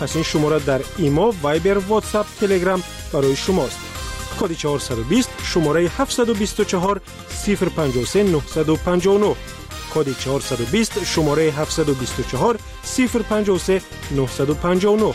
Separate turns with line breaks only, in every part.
پس این شماره در ایما، وایبر، واتساپ، تلگرام برای شماست. کد 420 شماره 724 053 959. کد 420 شماره 724 053 959.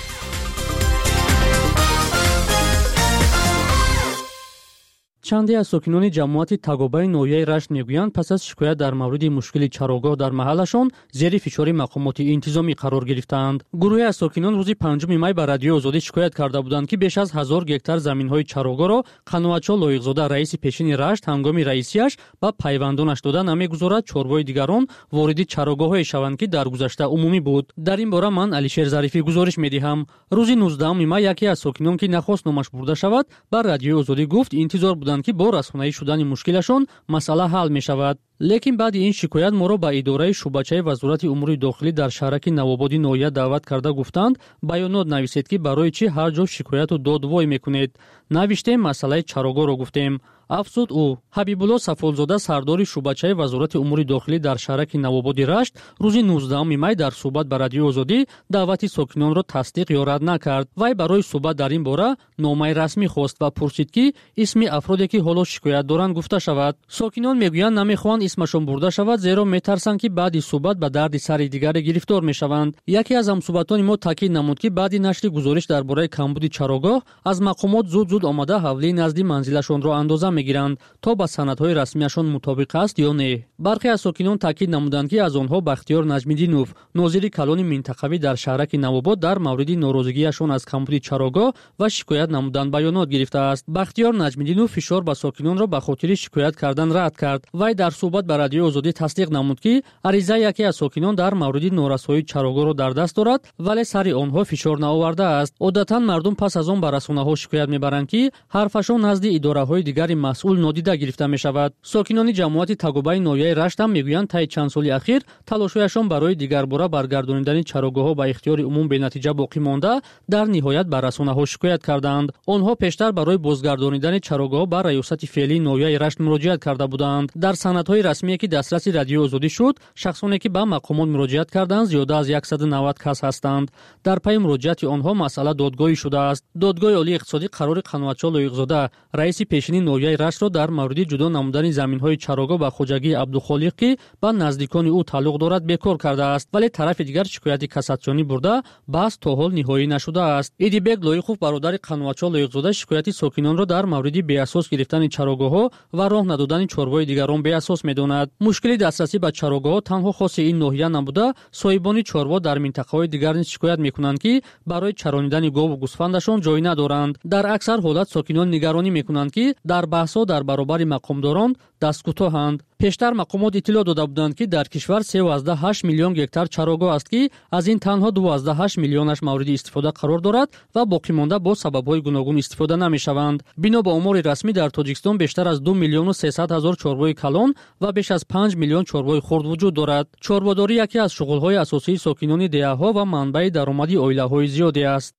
چندی از ساکنان جماعت تاگوبای نویای رشت میگویند پس از شکایت در مورد مشکل چراگاه در محلشان زیر فشار مقامات انتظامی قرار گرفتند. گروهی از ساکنان روز 5 می به رادیو آزادی شکایت کرده بودند که بیش از 1000 گکتار زمین‌های چراگاه را قنواتچی لایق‌زاده رئیس پیشین رشت هنگام رئیسیش با پیوندانش داده نمیگذارد چوربای دیگران وارد چراگاه‌های شوند که در گذشته عمومی بود. در این باره من علیشیر ظریفی گزارش می‌دهم. روز 19 می یکی از ساکنان که نخواست نامش برده شود به رادیو آزادی گفت انتظار بودند که با رسانه‌ای شدن مشکلشون مسئله حل می شود. لیکن بعد این شکایت ما را به اداره شعبه‌چه وزارت امور داخلی در شهرک نوآبادی نویه دعوت کرده گفتند بیانات نویسید که برای چی هر جا شکایت و داد وای میکنید. نوشتیم مسئله چراگاه را گفتیم. افزود او. حبیبالله صفولزاده سردار شعبه‌چه وزارت امور داخلی در شهرک نوآبادی رشت روز 19 می در صحبت به رادیو آزادی دعوت ساکنان را تصدیق یا رد نکرد. وی برای صحبت در این باره نامه رسمی خواست و پرسید که اسم افرادی که حالا شکایت دارند گفته شود. ساکنان میگویند نمیخواهند اسمشون برده شود زیرا میترسند که بعد صحبت به درد سر دیگر گرفتار میشوند. یکی از همصحبتان ما تاکید نمود که بعد نشر گزارش درباره کمبود چراگاه از مقامات زود آمده حوالی نزد منزلشون را اندازه میگیرند تا با سندهای رسمیشون مطابق است یا نه. برخی از ساکنان تاکید نمودند که از آنها بختیار نجمیدینوف ناظر کلان منطقوی در شهرک نوآباد در مورد ناراضگیشون از کمبود چراگاه و شکایت نمودن بیانات گرفته است. بختیار نجمیدینوف فشار به ساکنان را به خاطر شکایت کردن رد کرد. وی در صحبت به رادیو آزادی تصدیق نمود که عریضه یکی از ساکنان در مورد نارسایی چراگاه را در دست دارد ولی سر آنها فشار نآورده است. عادتا مردم پس از آن به رسانه‌ها شکایت میبرند که حرفشان نزد اداره‌های دیگر مسئول نادیده گرفته میشود. ساکنان جماعت تاگوبای نویای رشت هم میگویند طی چند سال اخیر تلاش‌هایشان برای دیگر باره برگردانیدن چراگاه‌ها به اختیار عموم به نتیجه باقی مانده در نهایت به رسانه‌ها شکایت کردند. آنها پیشتر برای بازگردانیدن چراگاه‌ها به ریاست فعلی نویای رشت مراجعت کرده بودند. در سندهای رسمی که دسترس رادیو آزادی شد شخصانی که به مقامات مراجعت کردند زیاده از 190 کس هستند. در پی مراجعت آنها مسئله دادگاهی شده است. دادگاه عالی اقتصادی قرار قنواتچی لایق‌زاده رئیس پیشین نویای رشت را در مورد جدا نمودن زمین‌های چراگاه به خوجگی عبدالخالق که با نزدیکان او تعلق دارد بیکار کرده است ولی طرف دیگر شکایت کاساسیونی برده بحث تا حال نهایی نشده است. ایدیبک لایقوف برادر قنواتچی لایق‌زاده شکایت ساکنان را در مورد بی‌اساس گرفتن چراگاه‌ها و راه ندادن چاربای دیگران بی‌اساس می‌داند. مشکل دسترسی به چراگاه‌ها تنها خاص این ناحیه نبوده، صاحبان چاروا در منطقه‌های دیگر نیز شکایت می‌کنند که برای چرانیدن گاو و گوسفندشان جای ندارند. در اکثر حالت ساکنان نگرانی می‌کنند که در بحث‌ها در برابر مقامداران دست کوتاهند. پیشتر مقامات اطلاع داده بودند که در کشور 3.8 میلیون گکتار چراگاه است که از این تنها 2.8 میلیونش مورد استفاده قرار دارد و باقی مانده با سبب‌های گوناگون استفاده نمی‌شوند. بنا به آمار رسمی در تاجیکستان بیشتر از 2 میلیون و 300 هزار چاربای کلان و بیش از 5 میلیون چاربای خرد وجود دارد. چارباداری یکی از شغل‌های اساسی ساکنان دهه‌ها و منبع درآمدی عائله‌های زیادی است.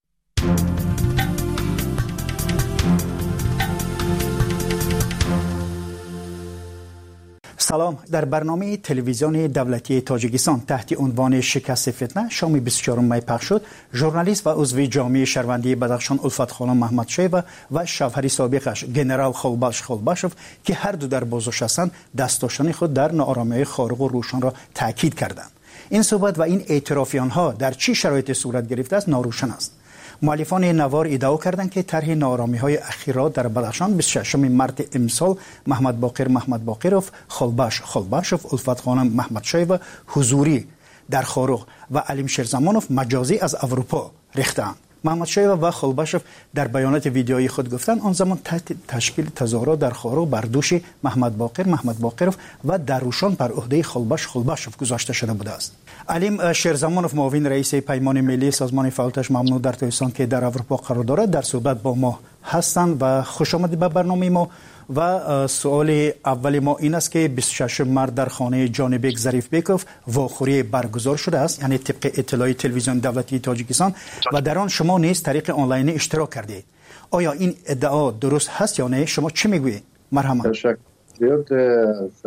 سلام. در برنامه تلویزیون دولتی تاجیکستان تحت عنوان شکست فتنه شام 24 می پخش شد. ژورنالیست و عضو جامعه شهروندی بدخشان الفت خانم محمدشایوه و شوهر سابقش گنرال خولباشوف که هر دو در بازداشت هستند دستاشان خود در ناآرامی‌های خارق و روشن را تاکید کردند. این صحبت و این اعتراف آنها در چه شرایطی صورت گرفته است ناروشن است. مؤلفان نوار ادعا کردند که طرح ناآرامی‌های اخیرا در بدخشان 26 مارس امسال محمد باقرов خولباشوف الفت خانم محمدشایوه حضوری در خارق و علیم شیرزمانوف مجازی از اروپا ریختند. محمدشایوه و خولباشوف در بیانات ویدیویی خود گفتند آن زمان تحت تشکیل تظاهرات در خارق بر دوش محمد باقرov و دروشان بر عهده خولباشوف گذاشته شده بوده است. علیم شیرزمانوف معاون رئیس پیمان ملی سازمان فعالیتش ممنوع در تاجیکستان که در اروپا قرار دارد در صحبت با ما هستند و خوش آمدید به برنامه ما. و سوال اول ما این است که 26 مارس در خانه جانبک ظریفبکوف واخوری برگزار شده است، یعنی طبق اطلاع تلویزیون دولتی تاجیکستان و در آن شما نیز طریق آنلاین اشتراک کردید. آیا این ادعا درست هست یا نه؟ شما چه میگویید؟ مرحبا.
تشکر از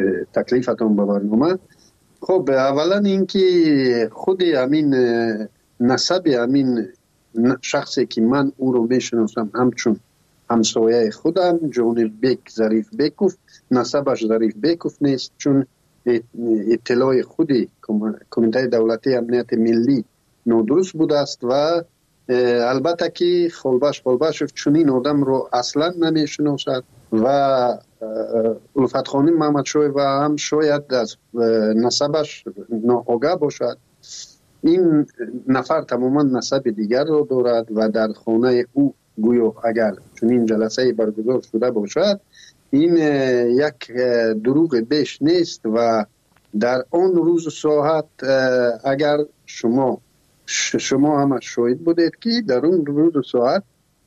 تکلیفتون به برنامه. خب اولا اینکه خود همین نسب همین شخصی که من او رو میشناسم همچون همسایه خودم جونیل بیک ظریف بیکوف، نسبش ظریف بیکوف نیست، چون اطلاع خودی کمیته دولتی امنیت ملی نادرست بوده است و البته که خلبش چنین آدم رو اصلا نمیشناسد و الفت خانم محمد شوی و هم شاید از نسبش ناآگاه باشد. این نفر تماما نسب دیگر رو دارد و در خانه او گویا اگر چنین جلسه برگزار شده باشد این یک دروغ بیش نیست و در آن روز ساعت اگر شما هم شاهد بودید که در اون روز ساعت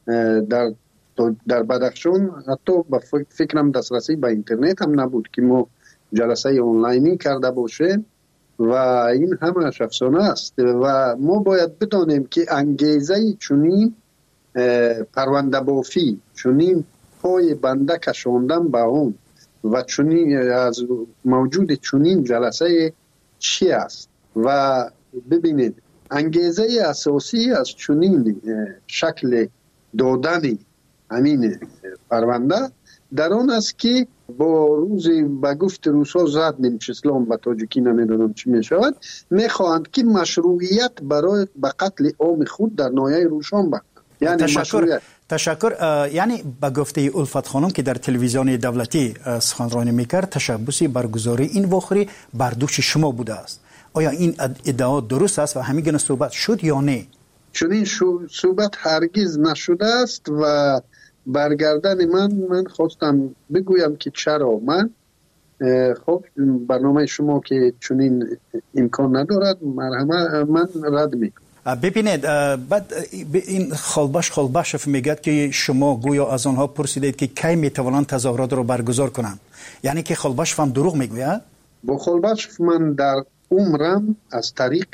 در بدخشان حتی به فکرم دسترسی به اینترنت هم نبود که ما جلسه آنلاینی کرده باشیم و این همه افسانه است و ما باید بدانیم که انگیزه چنین پرونده بافی، چنین پای بنده کشاندن به اون و چنین از موجود چنین جلسه چی است و ببینید انگیزه اساسی از چنین شکل دادن همین پرونده در آن است که با روز به گفت روسا زد نمیچسلام و تاجیکی نمیدونم چی میشود میخواهند که مشروعیت برای به قتل عام خود در ناحیه روشان بکنند. یعنی
تشکر. یعنی به گفته الفت خانم که در تلویزیون دولتی سخنرانی میکرد تشبوسی برگزاری این واقعی بر دوش شما بوده است. آیا این ادعا درست است و همین گونه صحبت شد یا نه؟
چنین صحبت هرگز نشده است و برگردن من خواستم بگویم که چرا من خب برنامه شما که چنین امکان ندارد من رد میکنم.
ببینید بعد این خالباش میگه که شما گویا از آنها پرسیدید که کی میتوانند تظاهرات رو برگزار کنند، یعنی که خالباش هم دروغ میگوید؟
با خالباش من در عمرم از طریق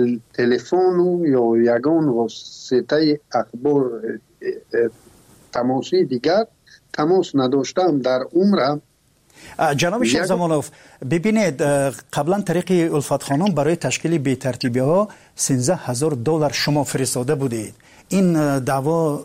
تلفن یا یگان واسطه اخبار تماسی دیگر تماس نداشتم در عمرم.
جناب شیخ زمانوف ببینید قبلا طریق الفت خانم برای تشکیل بی‌ترتیبی ها $13,000 شما فرستاده بودید. این دعوا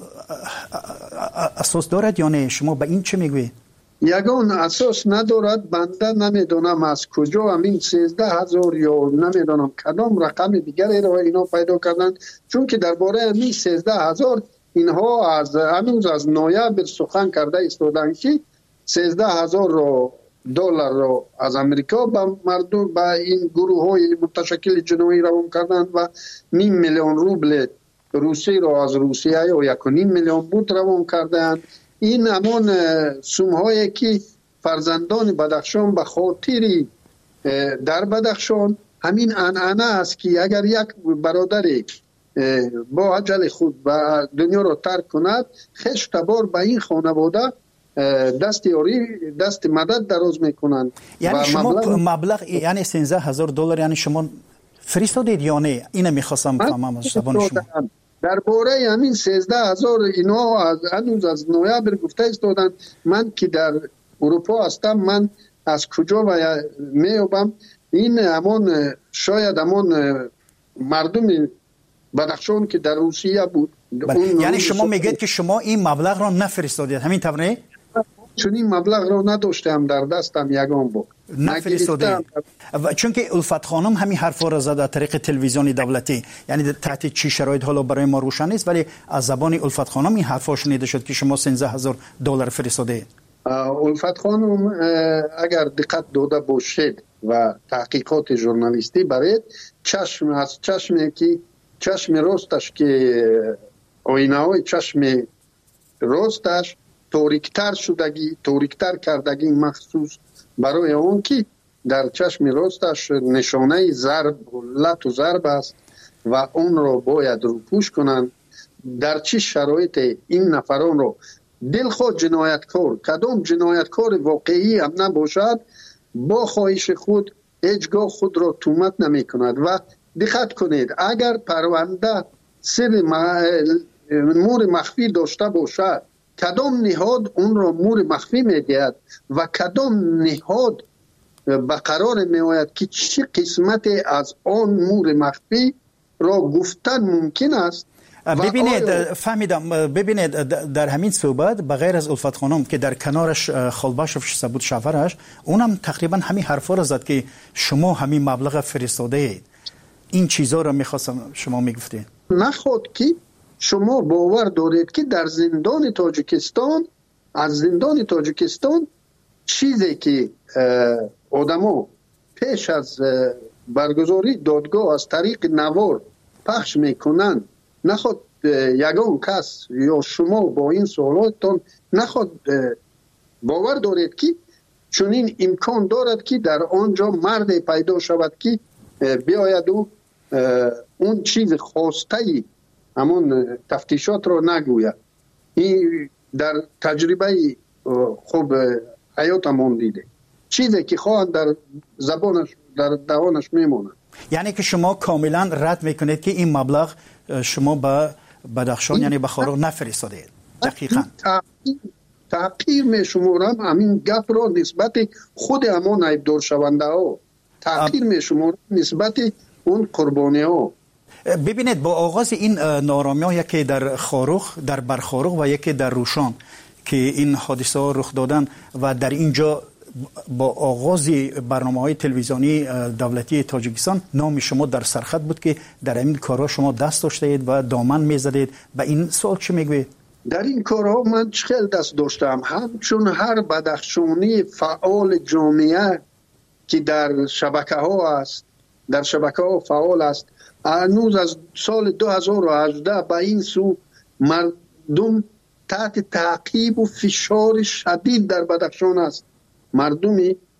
اساس دارد یا نه؟ شما به این چه میگوید؟
یگان اساس ندارد. بنده نمیدونم از کجا همین 13,000 یا نمیدونم کدام رقم دیگری را اینا پیدا کردن، چون که درباره همین 13,000 اینها هنوز از نویبر سخن کرده ایستادن که $13,000 رو از امریکا به مردم به این گروه های متشکل جنایی روان کردند و 500,000 روبل روسی رو از روسیه یا 1.5 میلیون بود روان کردند. این همان سوم هایی که فرزندان بدخشان به خاطری در بدخشان همین عنعنه است که اگر یک برادری با اجل خود و دنیا را ترک کند خشت بار به این خانواده دست مدد دراز میکنند.
یعنی شما مبلغ یعنی $13,000 یعنی شما فرستادید یا نه؟ اینو میخواستم بفهمم از زبان شما.
درباره همین 13,000 اینا هنوز از نویبر گفته استادن. من که در اروپا هستم من از کجا میابم این همان شاید همان مردم بدخشان که در روسیه بود.
یعنی شما میگید که شما این مبلغ را نفرستادید، همین طوره؟
چون این مبلغ را نداشتم در دستم یگان بود
نفرستاده. چون که الفت خانم همین حرفا را زد از طریق تلویزیون دولتی، یعنی تحت چی شرایط حالا برای ما روشن نیست، ولی از زبان الفت خانم این حرفا شنیده شد که شما $13,000 فرستاده.
الفت خانم اگر دقت داده باشید و تحقیقات ژورنالیستی برید چشم راستش که آینه های چشم راستش تاریکتر کردگی مخصوص برای اون که در چشم راستش نشانه ضرب لط و ضرب است و اون رو باید روپوش کنند. در چه شرایط این نفران رو دلخواه جنایتکار کدام جنایتکار واقعی هم نباشد با خواهش خود هیچگاه خود را تهمت نمی کند. و دقت کنید اگر پرونده سر مور مخفی داشته باشد کدام نهاد اون را مور مخفی میدهد و کدام نهاد به قرار میآید که چه قسمت از آن مور مخفی را گفتن ممکن است.
ببینید فهمیدم، ببینید در همین صحبت بغیر از الفت خانم که در کنارش خالباشوف بود شوهرش، اونم تقریبا همین حرفا را زد که شما همین مبلغ فرستاده اید. این چیزا را میخواستم شما میگفتید.
نخود که شما باور دارید که در زندان تاجیکستان، از زندان تاجیکستان چیزی که آدمو پیش از برگزاری دادگاه از طریق نوار پخش میکنن، نخود یگان کس یا شما با این سوالاتتان نخود باور دارید که چون این امکان دارد که در آنجا مرد پیدا شود که بیاید و اون چیز خواسته همون تفتیشات رو نگوید. این در تجربه خوب حیاتمون دیده، چیزی که خواهد در زبانش در دهانش میمونه.
یعنی که شما کاملا رد میکنید که این مبلغ شما به بدخشان یعنی به خاروق نفرستادید؟ دقیقاً
تحقیر میشمارم همین گپ را نسبت خود همون عیبدار شونده ها، تحقیر میشمارم نسبت اون قربانی ها.
ببینید با آغاز این نارامی ها، یکی در خاروق، در برخاروق و یکی در روشان که این حادثه ها رخ دادن و در اینجا با آغاز برنامه‌های تلویزیونی دولتی تاجیکستان نام شما در سرخط بود که در این کارها شما دست داشتید و دامن میزدید. به این سوال چی میگوید؟
در این کارها من خیلی دست داشتم، همچون هر بدخشانی فعال جامعه که در شبکه ها است، در شبکه ها فعال است. هنوز از سال 2018 به این سو مردم تحت تعقیب و فشار شدید در بدخشان است. مردم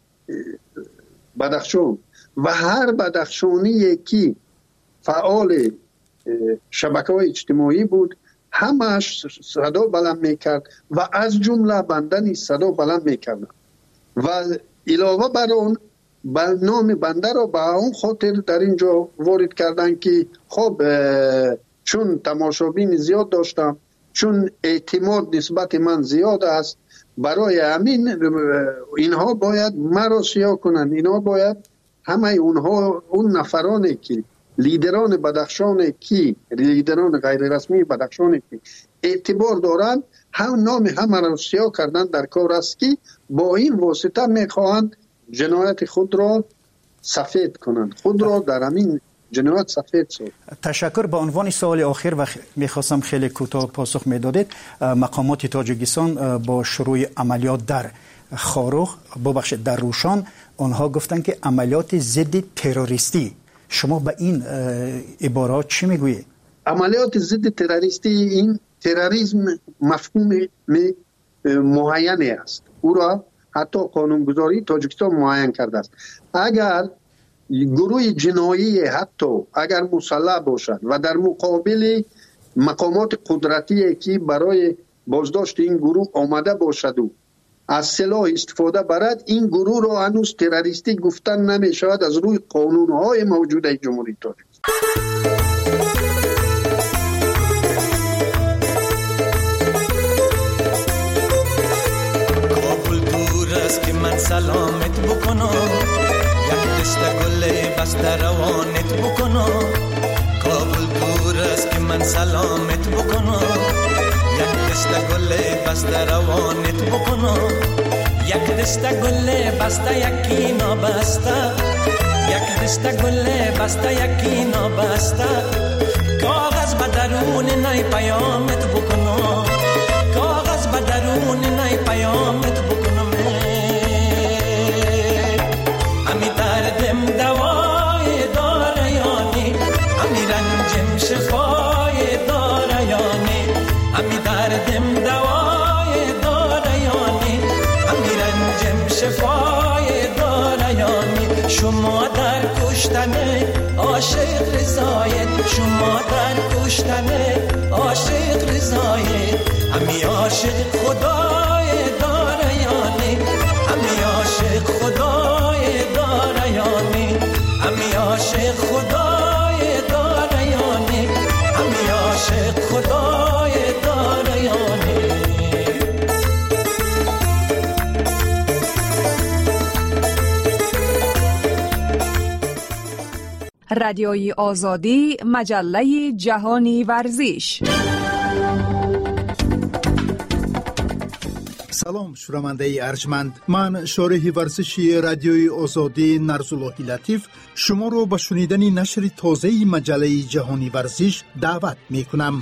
بدخشان و هر بدخشانی که فعال شبکه‌های اجتماعی بود همش صدا بلند میکرد و از جمله بنده نیز صدا بلند میکردم و علاوه بر اون نام بنده را به اون خاطر در اینجا وارد کردن که خب چون تماشابین زیاد داشتم، چون اعتماد نسبت من زیاد است، برای همین اینها باید مرا سیاه کنند. اینها باید همه اونها، اون نفرانی که لیدران بدخشان کی، لیدران غیر رسمی بدخشان کی اعتبار دارند، هم نام همه را سیاه کردن در کار است که با این واسطه میخواهند جنایت خود را سفید کنند، خود را در همین جنایت سفید سازند. تشکر.
به عنوان سوال آخر و میخواستم خیلی کوتاه پاسخ میدادید، مقامات تاجیکستان با شروع عملیات در خاروق، ببخشید در روشان، آنها گفتن که عملیات ضد تروریستی. شما به این عبارات چی میگویید؟
عملیات ضد تروریستی، این تروریسم مفهوم معینی است، او را حتی قانونگذاری تاجیکستان معین کرده است. اگر گروه جنایی حتی اگر مسلح باشد و در مقابل مقامات قدرتی که برای بازداشت این گروه آمده باشد و از سلاح استفاده برد، این گروه را هنوز تروریستی گفتن نمی شود از روی قانونهای موجوده جمهوری تاجیکستان.
کابل دور است که من سلامت بکنم، یک دست گل بسته روانت بکنم. کابل دور است که من سلامت بکنم، یک دست گل بسته روانت بکنم. یک دست گل بسته یکی نابسته، یک دست گل بسته یکی نابسته. کاغذ به درون نای پیامت بکنم، کاغذ به درون نای پیامت بکنم. امی دردم دوای داره یانی، امی رنجم شفای داره یانی. امی دردم دوای داره یانی، امی رنجم شفای داره یانی. شما در کشتن عاشق رضایت، شما در کشتن عاشق رضایت. امی عاشق خدای داره یانی، امی عاشق خدای داره یانی. امی عاشق خدای داره یانی، امی عاشق خدای داره یانی.
رادیوی آزادی، مجله جهانی ورزش.
سلام شنونده ارجمند، من شارح ورزشی رادیوی آزادی نرزاللهی لطیف شما رو به شنیدن نشر تازه مجله جهانی ورزش دعوت می کنم.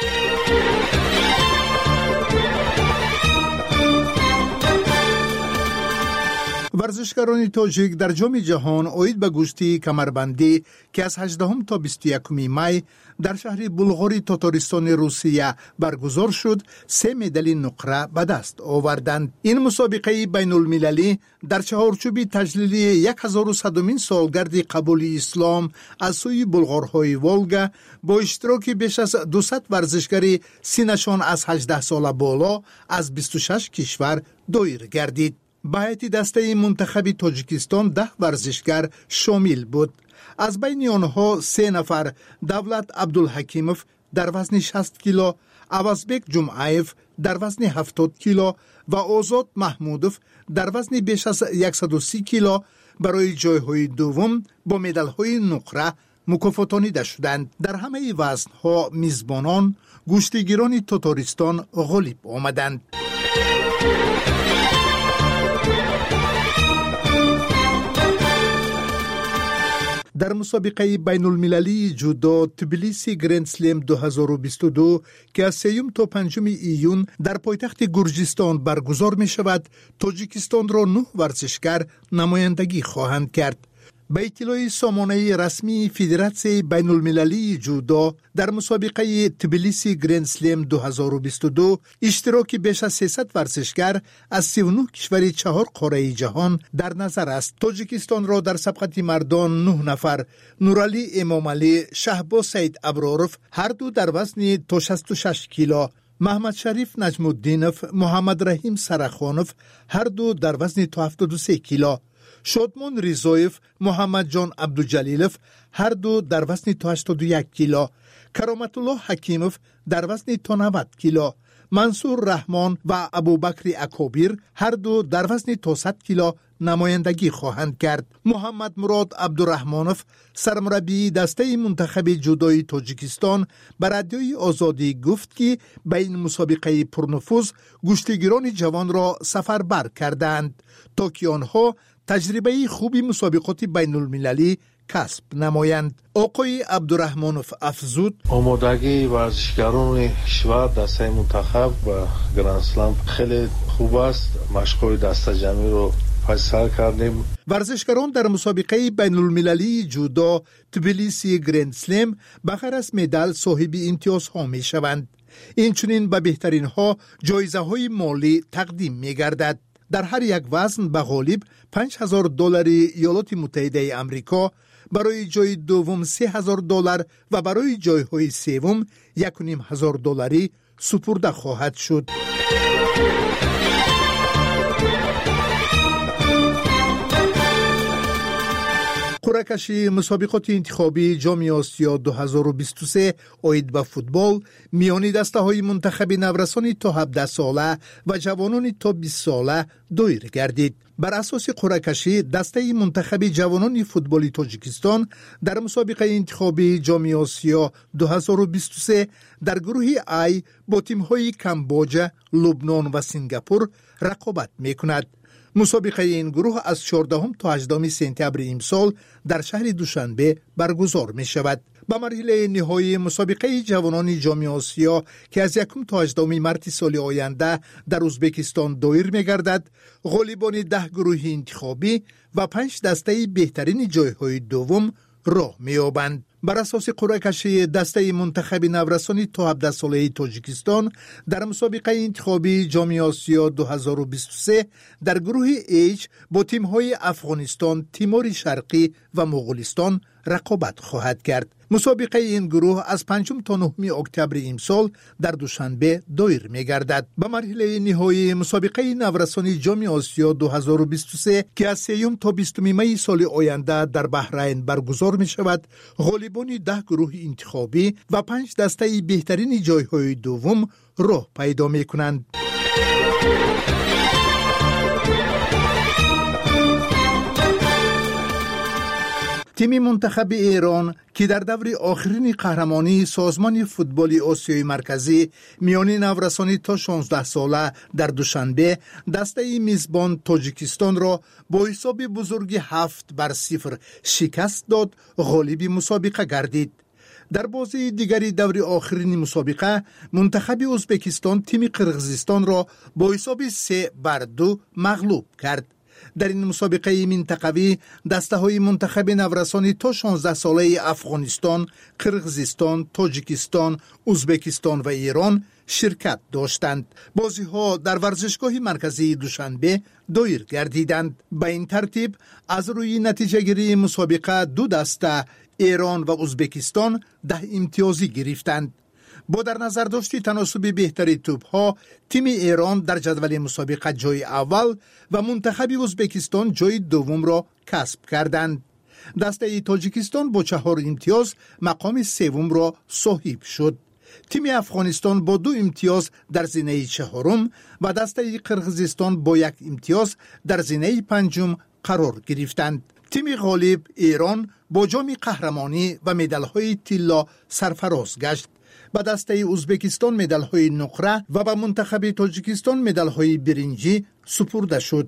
ورزشکاران تاجیک در جام جهان عاید به گشتی کمربندی که از 18 تا 21 می در شهر بلغار تاتارستان روسیه برگزار شد 3 مدال نقره به دست آوردند. این مسابقه بین المللی در چهارچوب تجلیل 1100مین سالگرد قبول اسلام از سوی بلغارهای والگا با اشتراک بیش از 200 ورزشکار سنشان از 18 سال بالا از 26 کشور دایر گردید. به هیئت دسته منتخب تاجیکستان 10 ورزشکار شامل بود. از بین آنها 3 نفر دولت عبدالحکیموف در وزن 60 کیلو، عوضبک جمعایف در وزن 70 کیلو و آزاد محمودوف در وزن بیش از 130 کیلو برای جایهای دوم با مدال‌های نقره مکافاتانیده شدند. در همه وزن‌ها میزبانان گشتیگیران تاتارستان غالب آمدند. در مسابقه بین المللی جودو تبلیسی گرند سلم 2022 که از 3 تا 5 ایون در پایتخت گرجستان برگزار می شود، تاجیکستان را 9 ورزشکار نمایندگی خواهند کرد. به اطلاع سامانه رسمی فدراسیون بین المللی جودو در مسابقه تبلیسی گرند سلم 2022 اشتراک بیش از 300 ورزشکار از 39 کشور 4 قاره جهان در نظر است. تاجیکستان را در سبقت مردان 9 نفر نورعلی امامعلی، شهباز سید ابراروف هر دو در وزن تا 66 کیلو، محمد شریف نجم الدینوف، محمد رحیم سرخانوف هر دو در وزن تا 73 کیلو، شادمان ریزایف، محمد جان عبدالجلیلوف هر دو در وزن تا 81 کیلو، کرامت الله حکیموف در وزن تا 90 کیلو، منصور رحمان و ابوبکر اکابیر هر دو در وزن تا 100 کیلو نمایندگی خواهند کرد. محمد مراد عبدالرحمانوف سرمربی دسته منتخب جودوی تاجیکستان به رادیوی آزادی گفت که به این مسابقه پرنفوذ گشتیگیران جوان را سفربر کردند تا که آنها تجربه خوبی مسابقات بین المللی کسب نمایند. آقای عبدالرحمانوف افزود:
آمادگی ورزشکاران کشور دسته منتخب و گرند اسلام خیلی خوب است. مشق‌های دسته جمعی رو فیصل کردیم.
ورزشکاران در مسابقه بین المللی جودو تبلیسی گرند سلم بغیر از مدال صاحب امتیازها می شوند. این چنین به بهترین ها جایزه های مالی تقدیم می گردد. در هر یک وزن به غالب $5,000 ایالات متحده آمریکا، برای جای دوم $3,000 و برای جایهای سوم $1,500 سپرده خواهد شد. قرعه کشی مسابقات انتخابی جام آسیا 2023 عاید به فوتبال میان دسته های منتخب نورسان تا 17 ساله و جوانان تا 20 ساله دایر گردید. بر اساس قرعه کشی دسته منتخب جوانان فوتبال تاجیکستان در مسابقه انتخابی جام آسیا 2023 در گروه ای با تیم‌های کمبوجه، لبنان و سنگاپور رقابت می‌کند. مسابقه این گروه از 14 تا 18 سپتامبر امسال در شهر دوشنبه برگزار می شود. به مرحله نهایی مسابقه جوانان جام آسیا که از 1 تا 18 مارس سال آینده در ازبکستان دایر می گردد، غالبان 10 گروه انتخابی و 5 دسته بهترین جایهای دوم راه می یابند. بر اساس قرعه کشی دسته منتخب نورسان تا 17 ساله تاجیکستان در مسابقه انتخابی جام آسیا 2023 در گروه H با تیم‌های افغانستان، تیمور شرقی و مغولستان رقابت خواهد کرد. مسابقه این گروه از 5 تا 9 اکتبر امسال در دوشنبه دایر می‌گردد. به مرحله نهایی مسابقه نورسان جام آسیا 2023 که از 3 تا 20 می سال آینده در بحرین برگزار می‌شود، غالبان 10 گروه انتخابی و 5 دسته بهترین جایهای دوم راه پیدا می‌کنند. تیم منتخب ایران که در دور آخرین قهرمانی سازمان فوتبال آسیای مرکزی میانی نورسانی تا 16 ساله در دوشنبه دسته میزبان تاجیکستان را با حساب بزرگی 7-0 شکست داد، غالب مسابقه گردید. در بازی دیگری دور آخرین مسابقه منتخب ازبکستان تیم قرغیزستان را با حساب 3-2 مغلوب کرد. در این مسابقه منطقوی دسته های منتخب نورسانی تا 16 ساله افغانستان، قرغیزستان، تاجیکستان، ازبکستان و ایران شرکت داشتند. بازی ها در ورزشگاه مرکزی دوشنبه دایر گردیدند. به این ترتیب از روی نتیجه گیری مسابقه دو دسته ایران و ازبکستان 10 امتیازی گرفتند. با در نظر داشتی تناسب بهتری توپ ها، تیم ایران در جدول مسابقه جای اول و منتخب ازبکستان جای دوم را کسب کردند. دسته تاجیکستان با 4 امتیاز مقام سوم را صاحب شد. تیم افغانستان با 2 امتیاز در زینه چهارم و دسته قرغیزستان با 1 امتیاز در زینه پنجم قرار گرفتند. تیم غالب ایران با جام قهرمانی و مدال‌های طلا سرفراز گشت. به دسته ازبکستان مدال‌های نقره و به منتخب تاجیکستان مدال‌های برنجی سپرده شد.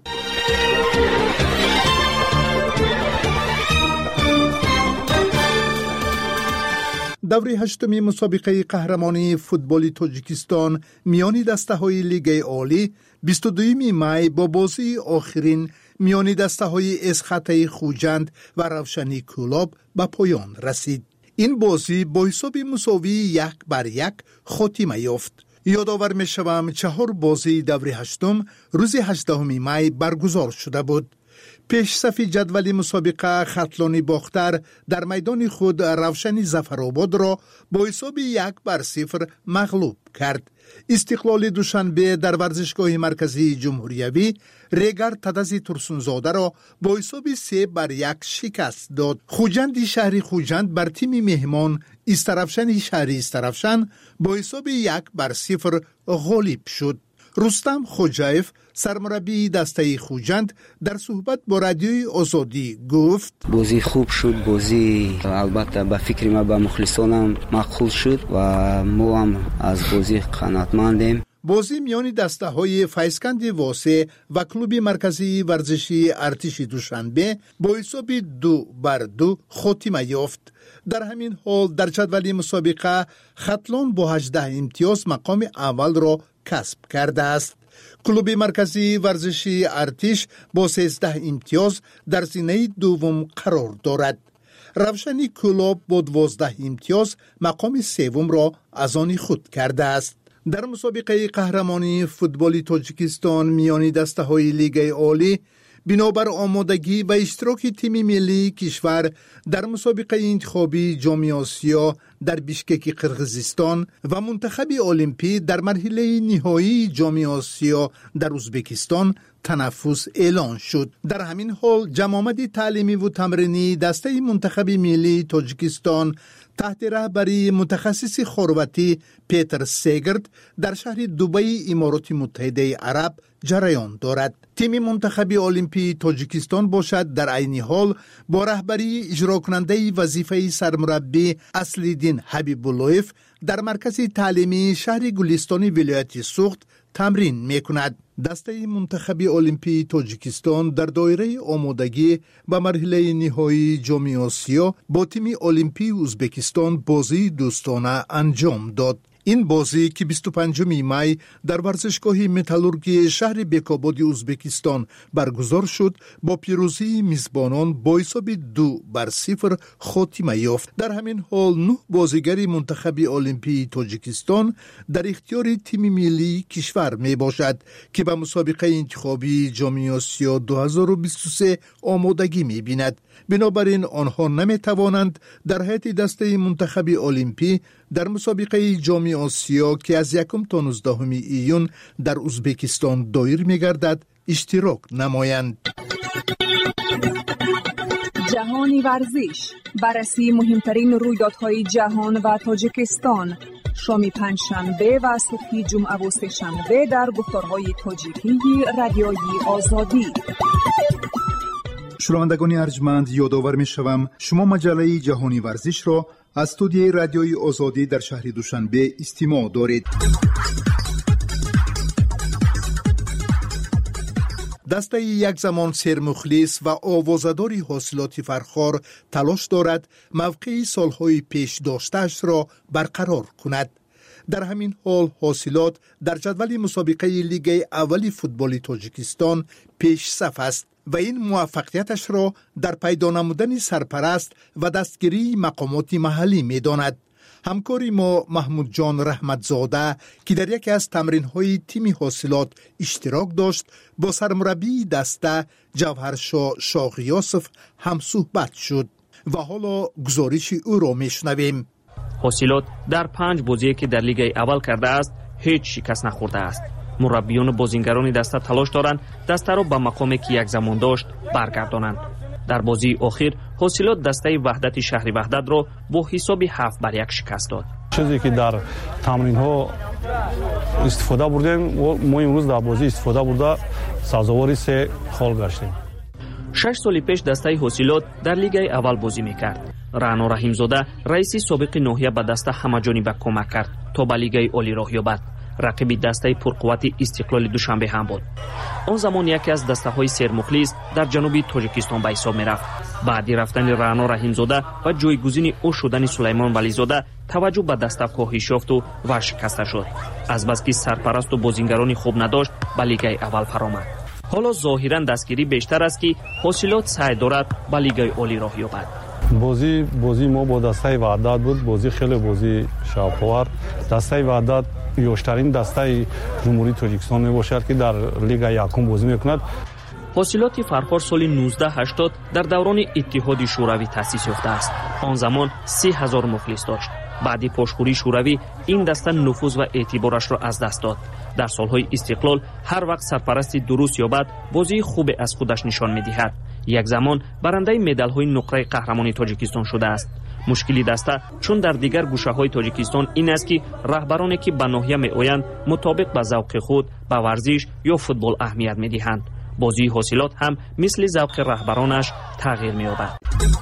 دور هشتمی مسابقه قهرمانی فوتبال تاجیکستان میان دسته‌های لیگ عالی 22 می با بازی آخرین میان دسته‌های اسخطه خوجند و روشنی کلاب به پایان رسید. این بازی با حساب مساوی 1-1 خاتمه یافت. یادآور می‌شوم 4 بازی دور هشتم روز 18 می برگزار شده بود. پیش صف جدول مسابقه خطلانی باختر در میدان خود روشنی ظفرآباد را با حساب 1-0 مغلوب کرد. استقلال دوشنبه در ورزشگاه مرکزی جمهوریوی ریگر تدزی ترسونزاده را با حساب 3-1 شکست داد. خوجند شهری خوجند بر تیم مهمان استرفشن شهری استرفشن با حساب 1-0 غالب شد. رستم خوجایف سرمربی دسته خوجند در صحبت با رادیوی آزادی گفت
بازی خوب شد، بازی البته به فکر ما به مخلصانم مقبول شد و ما هم از بازی قناعتمندیم.
بازی میان دسته های فیضکند واسه و کلوب مرکزی ورزشی ارتش دوشنبه با حساب 2-2 خاتمه یافت. در همین حال در جدول مسابقه خطلان با 18 امتیاز مقام اول را کسب کرده است. کلوب مرکزی ورزشی ارتش با 13 امتیاز در زینه دوم قرار دارد. روشنی کلاب با 12 امتیاز مقام سوم را از آن خود کرده است. در مسابقه قهرمانی فوتبال تاجیکستان میان دسته های لیگ عالی بنابر آمادگی و اشتراک تیم ملی کشور در مسابقه انتخابی جام آسیا در بیشکک قرغیزستان و منتخب المپی در مرحله نهایی جام آسیا در ازبکستان تنفس اعلان شد. در همین حال جمع تعلیمی و تمرینی دسته منتخب ملی تاجیکستان تحت رهبری متخصص خرواتی پیتر سیگرد در شهر دبی امارات متحده عرب جریان دارد. تیم منتخب المپی تاجیکستان باشد در عین حال با رهبری اجرا کننده وظیفه سرمربی اصلیدین حبیب‌اللهیف در مرکز تعلیمی شهر گلستان ولایت سوخت تمرین میکند. دسته منتخب المپی تاجیکستان در دایره آمادگی به مرحله نهایی جام آسیا با تیم المپی ازبکستان بازی دوستانه انجام داد. این بازی که 25 می در ورزشگاه متالورگی شهر بیکاباد ازبکستان برگزار شد با پیروزی میزبانان با حساب 2-0 خاتمه یافت. در همین حال 9 بازیگر منتخب المپی تاجیکستان در اختیار تیم ملی کشور می باشد که به مسابقه انتخابی جام آسیا 2023 آمادگی می بیند. بنابراین آنها نمی توانند در هیئت دسته منتخب المپی در مسابقه جام آسیا که از 1 تا 19 ایون در ازبکستان دایر می گردد اشتراک نمایند.
جهانی ورزش، بررسی مهمترین رویدادهای جهان و تاجیکستان، شام پنجشنبه و صبح جمعه و سه‌شنبه در گفتارهای تاجیکی رادیوی آزادی.
شنوندگان ارجمند، یادآور می‌شوم شما مجله جهانی ورزش را از استودیوی رادیوی آزادی در شهر دوشنبه استماع دارید. دسته یک زمان سرمخلص و آوازه‌داری حاصلات فرخار تلاش دارد موقع سالهای پیش داشته‌اش را برقرار کند. در همین حال حاصلات در جدول مسابقه لیگ اول فوتبال تاجیکستان پیش صف است و این موفقیتش را در پیدا نمودن سرپرست و دستگیری مقامات محلی می داند. همکاری ما محمود جان رحمتزاده که در یکی از تمرین‌های تیم حاصلات اشتراک داشت با سرمربی دسته جوهرشاه شاغیاسف هم صحبت شد و حالا گزارش او را میشنویم.
حاصلات در 5 بازی که در لیگ اول کرده است هیچ شکست نخورده است. مربیان و بازیگران دسته تلاش دارند دسته را به مقامی که یک زمان داشت برگردانند. در بازی اخیر حاصلات دسته وحدت شهری وحدت را با حساب 7-1 شکست داد.
چیزی که در تمرین ها استفاده بردیم و ما امروز در بازی استفاده برده سازوار 3 خال گشتیم.
6 سال پیش دسته حاصلات در لیگ اول بازی میکرد. رعنا رحیمزاده رئیس سابق ناحیه به دسته همه‌جانبه کمک کرد تا به لیگ عالی راه یابد. رقیب دسته پرقوت استقلال دوشنبه هم بود. آن زمان یکی از دسته های سرمخلص در جنوب تاجیکستان به حساب می رفت. بعدی رفتن رعنا رحیمزاده و جایگزین او شدن سلیمان ولیزاده توجه به دسته کاهش یافت و ورشکسته شد. از بس که سرپرست و بازیگران خوب نداشت به لیگ اول فرآمد. حالا ظاهرا دستگیری بیشتر است که حاصلات سعی دارد به لیگ عالی راه یابد.
بازی ما با دسته وحدت بود. بازی خیلی بازی شاوخوار. دسته وحدت یوشترین دسته جمهوری تاجیکستان می باشد که در لیگ یکم بازی میکند.
حاصلات فرخار سال 1980 در دوران اتحاد شوروی تأسیس یافته است. آن زمان 30,000 مخلص داشت. بعد پاشخوری شوروی این دسته نفوذ و اعتبارش را از دست داد. در سالهای استقلال هر وقت سرپرستی درست یابد بازی خوب از خودش نشان می‌دهد. یک زمان برنده مدال‌های نقره قهرمانی تاجیکستان شده است. مشکلی دسته چون در دیگر گوشه‌های تاجیکستان این است که رهبرانی که به ناحیه می‌آیند مطابق به ذوق خود به ورزش یا فوتبال اهمیت می‌دهند. بازی حاصلات هم مثل ذوق رهبرانش تغییر می‌یابد.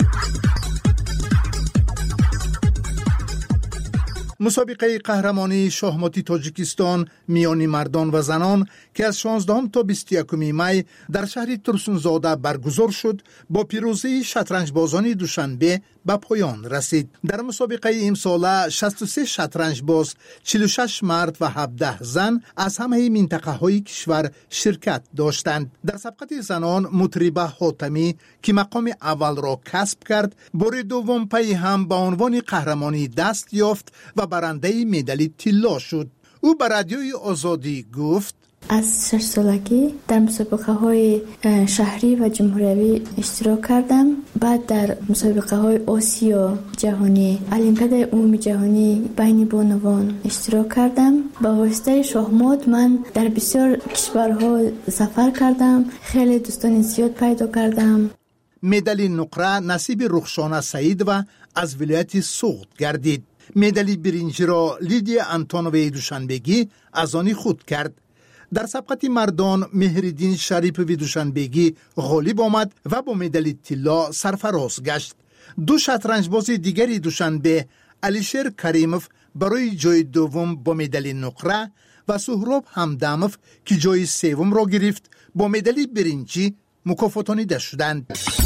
مسابقه قهرمانی شاهماتی تاجیکستان میان مردان و زنان که از 16 تا 21 می در شهر ترسونزاده برگزار شد با پیروزی شطرنج بازان دوشنبه به پایان رسید. در مسابقه امساله 63 شطرنج باز، 46 مرد و 17 زن از همه منطقه های کشور شرکت داشتند. در سبقت زنان مطربه حاتمی که مقام اول را کسب کرد، بار دوم پی هم به عنوان قهرمانی دست یافت و برنده مدال طلا شد. او به رادیوی آزادی گفت:
از 6 سالگی در مسابقه های شهری و جمهوری اشتراک کردم. بعد در مسابقه های آسیا جهانی، المپیاد عمومی جهانی بین بانوان اشتراک کردم. با واسطه شاهمات من در بسیار کشورها سفر کردم. خیلی دوستان زیاد پیدا کردم.
مدال نقره نصیب رخشانه سعید و از ولایت سوخت گردید. مدال برنج را لیدیا انتونوی دوشنبگی از آن خود کرد. در سبقت مردان مهرالدین شریف دوشنبگی غالب آمد و با مدال طلا سرفراز گشت. 2 شطرنج باز دیگری دوشنبه، علیشیر کریموف برای جای دوم با مدال نقره و سهراب همدموف که جای سوم را گرفت با مدال برنجی مکافاتانیده شدند.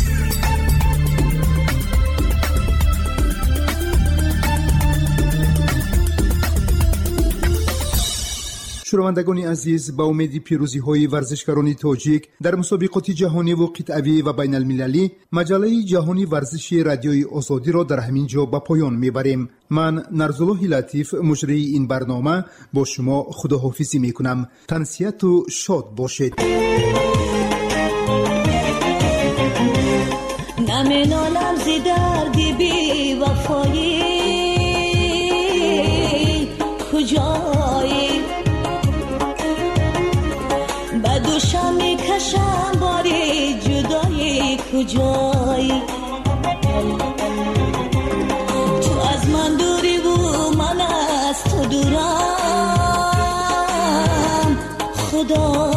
شنوندگان عزیز، با امید پیروزی های ورزشکاران تاجیک در مسابقات جهانی و قطعی و بین المللی، مجله جهانی ورزش رادیوی آزادی را در همین جا به پایان میبریم. من نرزالله لطیف مجری این برنامه با شما خداحافظی میکنم. تنسیت و شاد باشید.
نمینالم زی دردی بی وفایی کجایی بدوشم میکشم باری جدایی کجایی تو از من دوری و من از تو دورم خدا